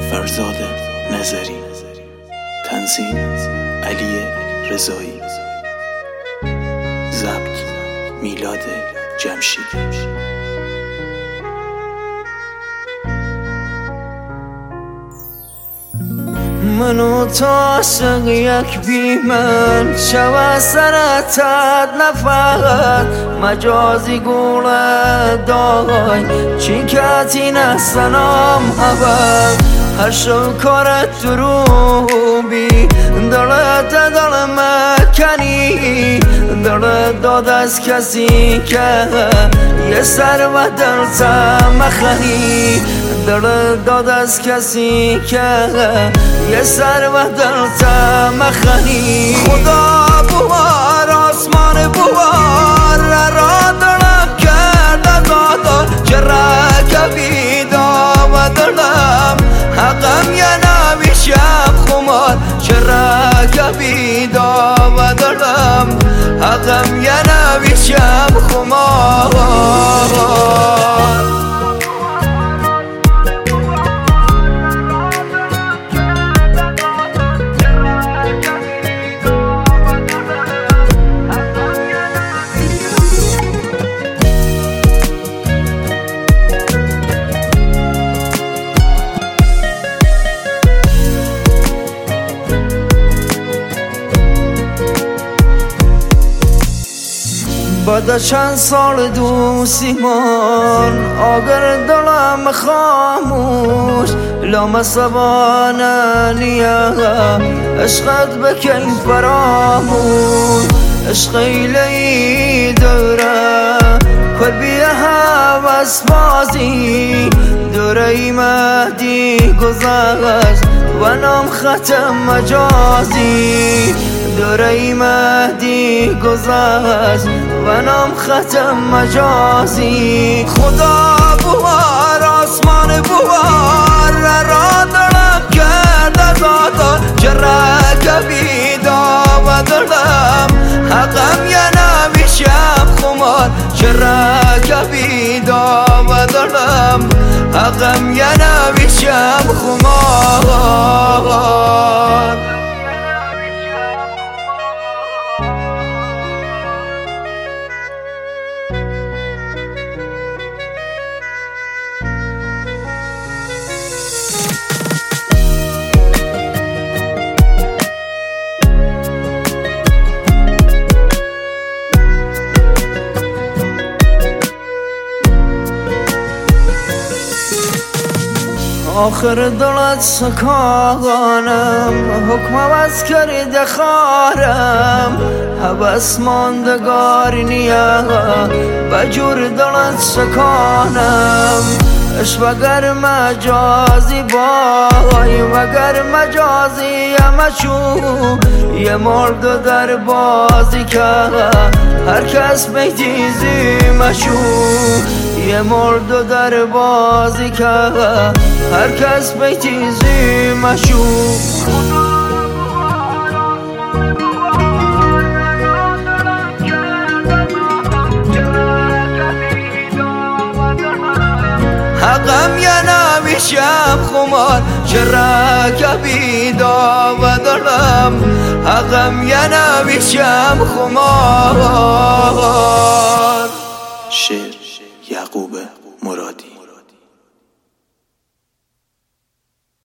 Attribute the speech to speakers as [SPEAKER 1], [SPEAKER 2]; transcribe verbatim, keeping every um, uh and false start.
[SPEAKER 1] فرزاد نظری، تنظیم علی رضایی، ضبط میلاد جمشیدی.
[SPEAKER 2] منو تا عاشق یک بی من شوه سرتت نفقت مجازی گوله دای چی کتی نسنام هبت هر شو کارت دروبی دلت دل مکنی دلت داد از کسی که یه سر و دلت مخنی دلت داد از کسی که یه سر و دلت مخنی خدا بوار آسمان بوار را دلم کرد دادا چرا کبیدا و دلم حقم یا نمیشم خمار چرا کبیدا و دلم حقم یا نمیشم خمار بعد چند سال دوستیمان آگر دلم خاموش لام سبانه نیا عشقت بکن فراموش عشق ایلی دوره کل بیه حوث بازی دوره مهدی گذشت و نام ختم مجازی دوره مهدی گذشت و نام ختم مجازی خدا بوار آسمان بوار را دلم کرد دادا چرا کبیدا و دلم حقم یا نمیشم خمار چرا کبیدا و دلم حقم یا نمیشم خمار آخر دلت سکانم حکم عوض کرده خارم حبس ماندگار نیا بجور دلت سکانم اش وگر مجازی بای وگر مجازی مچو یه مرد در بازی کرد هر کس بیتیزی مچو یه مرد در بازی کرد هر کس بیتیزی مچو حقم یا نمیشم خمار چرا کبیدا و دلم حقم یا نمیشم خمار.
[SPEAKER 1] شعر یعقوب مرادی.